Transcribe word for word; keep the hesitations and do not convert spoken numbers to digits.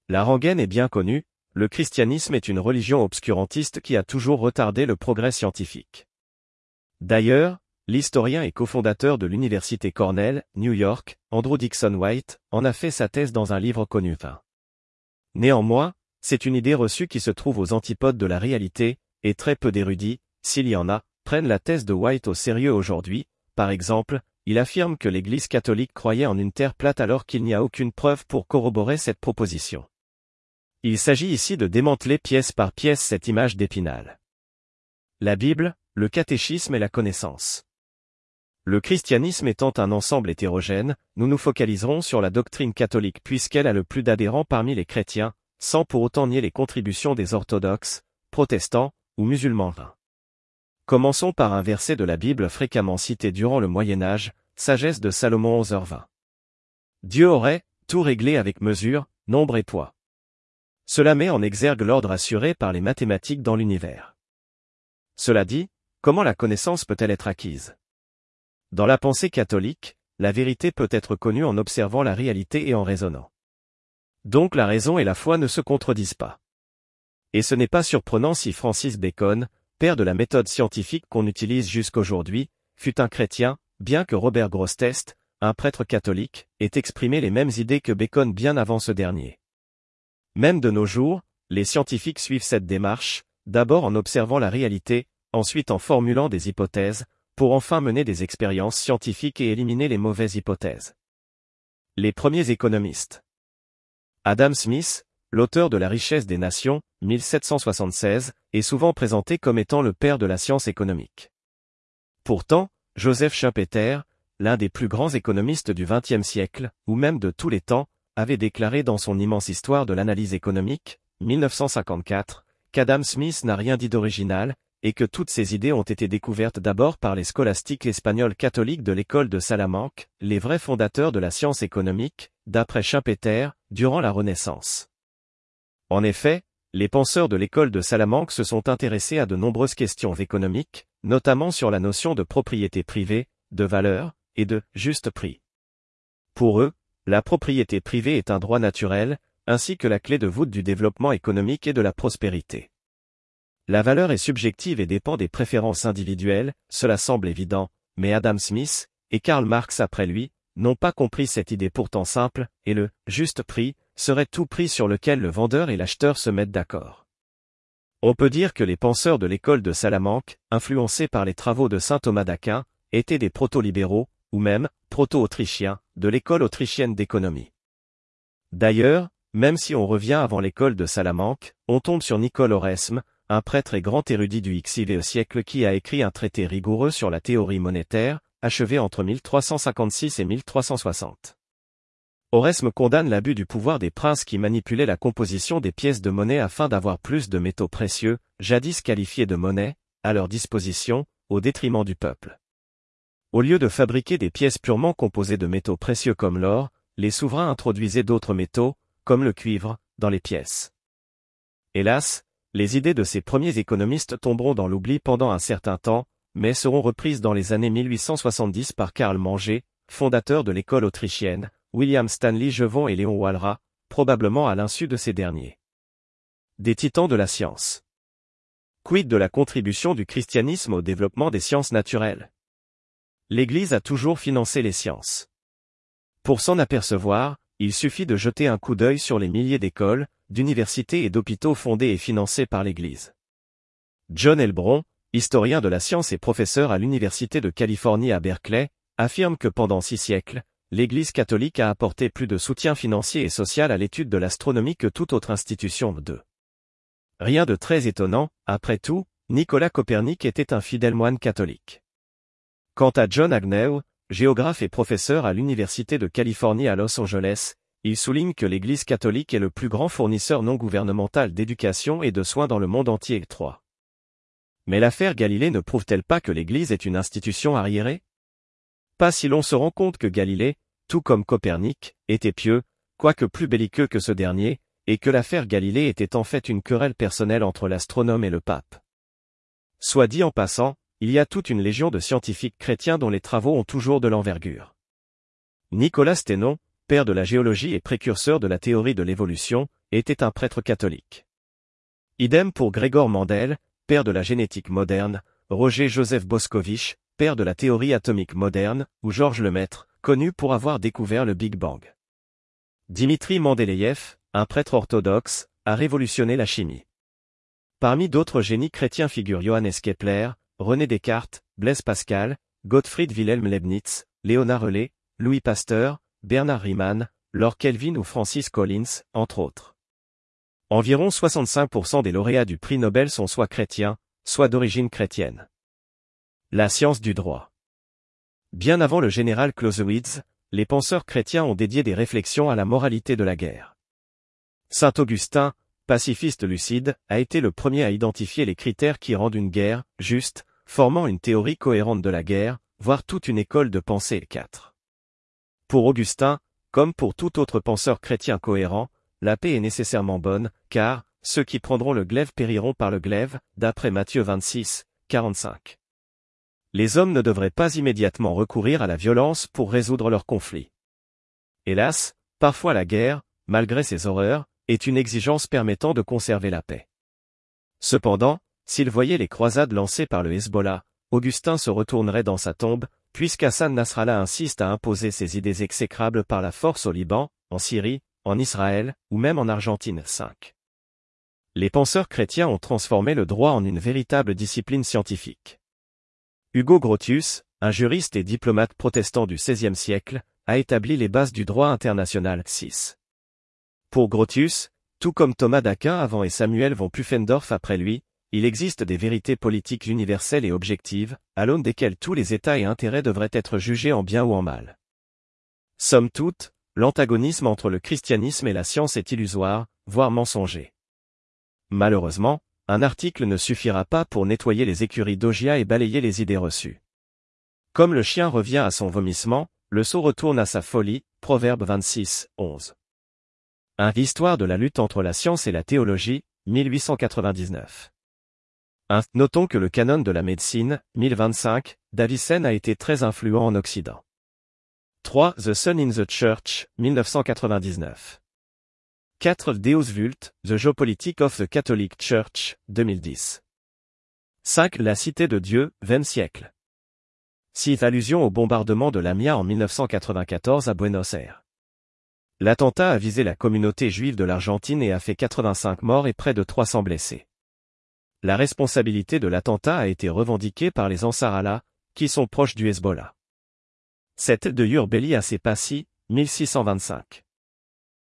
La rengaine est bien connue, le christianisme est une religion obscurantiste qui a toujours retardé le progrès scientifique. D'ailleurs, l'historien et cofondateur de l'université Cornell, New York, Andrew Dickson White, en a fait sa thèse dans un livre connu. Néanmoins, c'est une idée reçue qui se trouve aux antipodes de la réalité, et très peu d'érudits, s'il y en a, prennent la thèse de White au sérieux aujourd'hui. Par exemple, il affirme que l'Église catholique croyait en une terre plate alors qu'il n'y a aucune preuve pour corroborer cette proposition. Il s'agit ici de démanteler pièce par pièce cette image d'Épinal. La Bible, le catéchisme et la connaissance. Le christianisme étant un ensemble hétérogène, nous nous focaliserons sur la doctrine catholique puisqu'elle a le plus d'adhérents parmi les chrétiens, sans pour autant nier les contributions des orthodoxes, protestants ou musulmans. Commençons par un verset de la Bible fréquemment cité durant le Moyen-Âge, Sagesse de Salomon onze heures vingt. Dieu aurait tout réglé avec mesure, nombre et poids. Cela met en exergue l'ordre assuré par les mathématiques dans l'univers. Cela dit, comment la connaissance peut-elle être acquise? Dans la pensée catholique, la vérité peut être connue en observant la réalité et en raisonnant. Donc la raison et la foi ne se contredisent pas. Et ce n'est pas surprenant si Francis Bacon, père de la méthode scientifique qu'on utilise jusqu'aujourd'hui, fut un chrétien, bien que Robert Grosseteste, un prêtre catholique, ait exprimé les mêmes idées que Bacon bien avant ce dernier. Même de nos jours, les scientifiques suivent cette démarche, d'abord en observant la réalité, ensuite en formulant des hypothèses, pour enfin mener des expériences scientifiques et éliminer les mauvaises hypothèses. Les premiers économistes. Adam Smith, l'auteur de La richesse des nations, mille sept cent soixante-seize, est souvent présenté comme étant le père de la science économique. Pourtant, Joseph Schumpeter, l'un des plus grands économistes du vingtième siècle, ou même de tous les temps, avait déclaré dans son immense histoire de l'analyse économique, mille neuf cent cinquante-quatre, qu'Adam Smith n'a rien dit d'original, et que toutes ces idées ont été découvertes d'abord par les scolastiques espagnols catholiques de l'école de Salamanque, les vrais fondateurs de la science économique, d'après Schumpeter, durant la Renaissance. En effet, les penseurs de l'école de Salamanque se sont intéressés à de nombreuses questions économiques, notamment sur la notion de propriété privée, de valeur, et de juste prix. Pour eux, la propriété privée est un droit naturel, ainsi que la clé de voûte du développement économique et de la prospérité. La valeur est subjective et dépend des préférences individuelles, cela semble évident, mais Adam Smith, et Karl Marx après lui, n'ont pas compris cette idée pourtant simple, et le « juste prix » serait tout prix sur lequel le vendeur et l'acheteur se mettent d'accord. On peut dire que les penseurs de l'école de Salamanque, influencés par les travaux de saint Thomas d'Aquin, étaient des proto-libéraux, ou même, proto-autrichiens, de l'école autrichienne d'économie. D'ailleurs, même si on revient avant l'école de Salamanque, on tombe sur Nicole Oresme, un prêtre et grand érudit du Xe siècle qui a écrit un traité rigoureux sur la théorie monétaire, achevé entre mille trois cent cinquante-six et mille trois cent soixante. Oresme condamne l'abus du pouvoir des princes qui manipulaient la composition des pièces de monnaie afin d'avoir plus de métaux précieux, jadis qualifiés de monnaie, à leur disposition, au détriment du peuple. Au lieu de fabriquer des pièces purement composées de métaux précieux comme l'or, les souverains introduisaient d'autres métaux, comme le cuivre, dans les pièces. Hélas, les idées de ces premiers économistes tomberont dans l'oubli pendant un certain temps, mais seront reprises dans les années mille huit cent soixante-dix par Karl Manger, fondateur de l'école autrichienne, William Stanley Jevons et Léon Walras, probablement à l'insu de ces derniers. Des titans de la science. Quid de la contribution du christianisme au développement des sciences naturelles? L'Église a toujours financé les sciences. Pour s'en apercevoir, il suffit de jeter un coup d'œil sur les milliers d'écoles, d'universités et d'hôpitaux fondés et financés par l'Église. John Elbron, historien de la science et professeur à l'Université de Californie à Berkeley, affirme que pendant six siècles, l'Église catholique a apporté plus de soutien financier et social à l'étude de l'astronomie que toute autre institution de. Rien de très étonnant, après tout, Nicolas Copernic était un fidèle moine catholique. Quant à John Agnew, géographe et professeur à l'Université de Californie à Los Angeles, il souligne que l'Église catholique est le plus grand fournisseur non gouvernemental d'éducation et de soins dans le monde entier. trois. Mais l'affaire Galilée ne prouve-t-elle pas que l'Église est une institution arriérée? Pas si l'on se rend compte que Galilée, tout comme Copernic, était pieux, quoique plus belliqueux que ce dernier, et que l'affaire Galilée était en fait une querelle personnelle entre l'astronome et le pape. Soit dit en passant, il y a toute une légion de scientifiques chrétiens dont les travaux ont toujours de l'envergure. Nicolas Sténon, père de la géologie et précurseur de la théorie de l'évolution, était un prêtre catholique. Idem pour Gregor Mendel, père de la génétique moderne, Roger Joseph Boscovich, père de la théorie atomique moderne, ou Georges Lemaître, connu pour avoir découvert le Big Bang. Dimitri Mendeleïev, un prêtre orthodoxe, a révolutionné la chimie. Parmi d'autres génies chrétiens figurent Johannes Kepler, René Descartes, Blaise Pascal, Gottfried Wilhelm Leibniz, Léonard Euler, Louis Pasteur, Bernard Riemann, Lord Kelvin ou Francis Collins, entre autres. Environ soixante-cinq pour cent des lauréats du prix Nobel sont soit chrétiens, soit d'origine chrétienne. La science du droit. Bien avant le général Clausewitz, les penseurs chrétiens ont dédié des réflexions à la moralité de la guerre. Saint Augustin, pacifiste lucide, a été le premier à identifier les critères qui rendent une guerre juste, formant une théorie cohérente de la guerre, voire toute une école de pensée. quatre. Pour Augustin, comme pour tout autre penseur chrétien cohérent, la paix est nécessairement bonne, car ceux qui prendront le glaive périront par le glaive, d'après Matthieu vingt-six, quarante-cinq. Les hommes ne devraient pas immédiatement recourir à la violence pour résoudre leurs conflits. Hélas, parfois la guerre, malgré ses horreurs, est une exigence permettant de conserver la paix. Cependant, s'il voyait les croisades lancées par le Hezbollah, Augustin se retournerait dans sa tombe, puisqu'Hassan Nasrallah insiste à imposer ses idées exécrables par la force au Liban, en Syrie, en Israël, ou même en Argentine. cinq. Les penseurs chrétiens ont transformé le droit en une véritable discipline scientifique. Hugo Grotius, un juriste et diplomate protestant du seizième siècle, a établi les bases du droit international. six. Pour Grotius, tout comme Thomas d'Aquin avant et Samuel von Pufendorf après lui, il existe des vérités politiques universelles et objectives, à l'aune desquelles tous les états et intérêts devraient être jugés en bien ou en mal. Somme toute, l'antagonisme entre le christianisme et la science est illusoire, voire mensonger. Malheureusement, un article ne suffira pas pour nettoyer les écuries d'Augias et balayer les idées reçues. Comme le chien revient à son vomissement, le sot retourne à sa folie, Proverbe vingt-six, onze. un. Histoire de la lutte entre la science et la théologie, mille huit cent quatre-vingt-dix-neuf. un. Notons que le canon de la médecine, mille vingt-cinq, d'Avicenne a été très influent en Occident. trois. The Sun in the Church, mille neuf cent quatre-vingt-dix-neuf. quatre. Deus Vult, The Geopolitics of the Catholic Church, deux mille dix. cinq. La Cité de Dieu, vingtième siècle. six. Allusion au bombardement de Lamia en mille neuf cent quatre-vingt-quatorze à Buenos Aires. L'attentat a visé la communauté juive de l'Argentine et a fait quatre-vingt-cinq morts et près de trois cents blessés. La responsabilité de l'attentat a été revendiquée par les Ansar Allah, qui sont proches du Hezbollah. sept. De Yurbeli à Sepassi, mille six cent vingt-cinq.